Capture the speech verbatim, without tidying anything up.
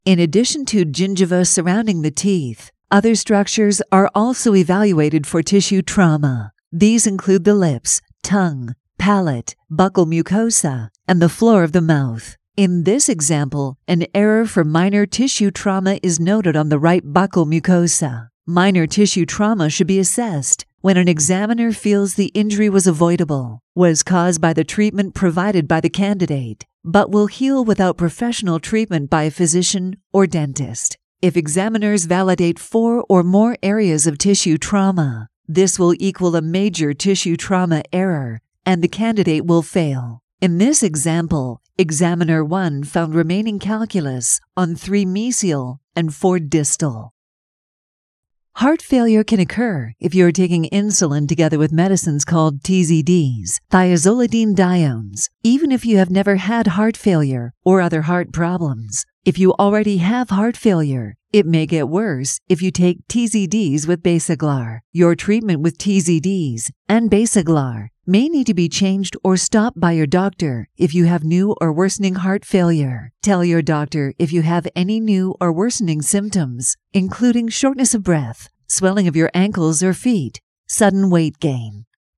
In addition to gingiva surrounding the teeth, other structures are also evaluated for tissue trauma. These include the lips, tongue, palate, buccal mucosa, and the floor of the mouth. In this example, an error for minor tissue trauma is noted on the right buccal mucosa. Minor tissue trauma should be assessed when an examiner feels the injury was avoidable, was caused by the treatment provided by the candidate, but will heal without professional treatment by a physician or dentist. If examiners validate four or more areas of tissue trauma, this will equal a major tissue trauma error, and the candidate will fail. In this example, examiner one found remaining calculus on three mesial and four distal. Heart failure can occur if you are taking insulin together with medicines called T Z Ds, thiazolidinediones, even if you have never had heart failure or other heart problems. If you already have heart failure, it may get worse if you take T Z Ds with Basaglar. Your treatment with T Z Ds and Basaglar may need to be changed or stopped by your doctor if you have new or worsening heart failure. Tell your doctor if you have any new or worsening symptoms, including shortness of breath, swelling of your ankles or feet, sudden weight gain.